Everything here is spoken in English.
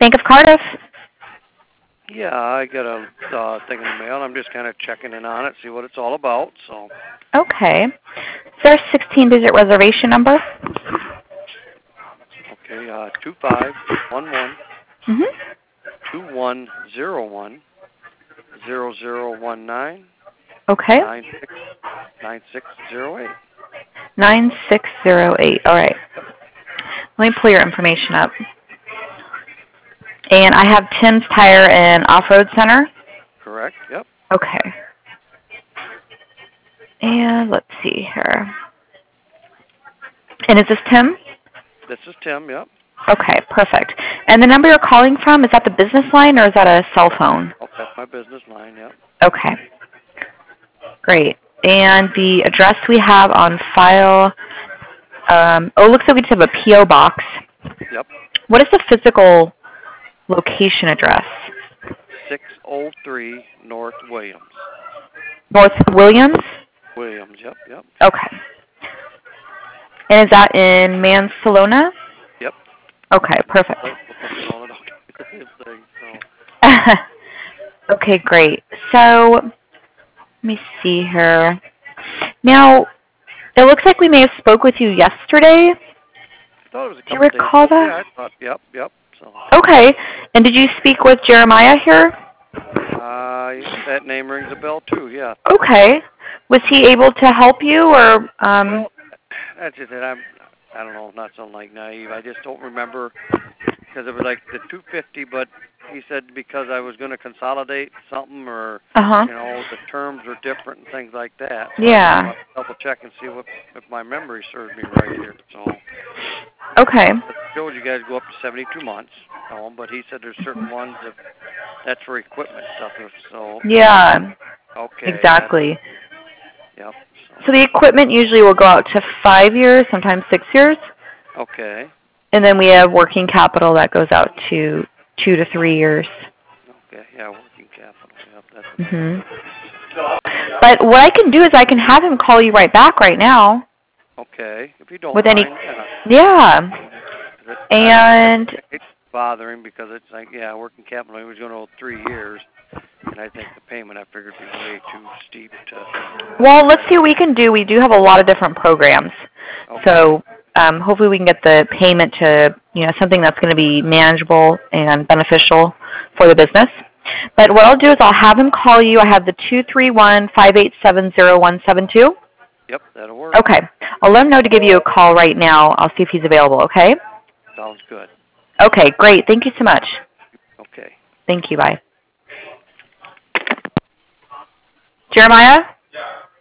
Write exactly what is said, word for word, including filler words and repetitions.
Bank of Cardiff. Yeah, I got a uh, thing in the mail. I'm just kind of checking in on it, see what it's all about. So. Okay. Is there a sixteen-digit reservation number? Okay, uh, two five one one Mm-hmm. two one zero one zero zero one nine Okay. nine six nine six zero eight. nine six zero eight. All right. Let me pull your information up. And I have Tim's Tire and Off-Road Center. Correct. Yep. Okay. And let's see here. And is this Tim? This is Tim. Yep. Okay, perfect. And the number you're calling from, is that the business line or is that a cell phone? Oh, that's my business line. Yep. Okay. Great. And the address we have on file, um, oh, it looks like we just have a P O box. Yep. What is the physical location address? six oh three North Williams. North Williams? Williams. Yep. Yep. Okay. And is that in Mansalona? Yep. Okay, perfect. Thing, so. Okay, great. So, let me see here. Now, it looks like we may have spoke with you yesterday. I thought it was a Do you couple recall days ago. that? Yeah, I thought, yep, yep. So. Okay. And did you speak with Jeremiah here? Uh, that name rings a bell too. Yeah. Okay. Was he able to help you, or? Um... Well, that's just it. I'm, I don't know, not so like naive. I just don't remember because it was like the two fifty, but he said because I was going to consolidate something, or Uh-huh. you know, the terms are different and things like that. So Yeah. I want to double check and see what if my memory serves me right here. So. Okay. I told you guys go up to seventy-two months, um, but he said there's certain ones that that's for equipment stuff. So. Yeah. Okay. Exactly. Yep. So. so the equipment usually will go out to five years, sometimes six years. Okay. And then we have working capital that goes out to two to three years. Okay. Yeah, working capital. Yep. That's. Mm-hmm. But what I can do is I can have him call you right back right now. Okay. If you don't with mind. Any, yeah. yeah. And. It's bothering because it's like, yeah, working capital. He was going to hold three years. And I think the payment I figured would be way too steep to. Well, let's see what we can do. We do have a lot of different programs. Okay. So um, hopefully we can get the payment to, you know, something that's going to be manageable and beneficial for the business. But what I'll do is I'll have him call you. I have the two three one, five eight seven, zero one seven two. Yep, that'll work. Okay. I'll let him know to give you a call right now. I'll see if he's available, okay? Sounds good. Okay, great. Thank you so much. Okay. Thank you. Bye. Jeremiah?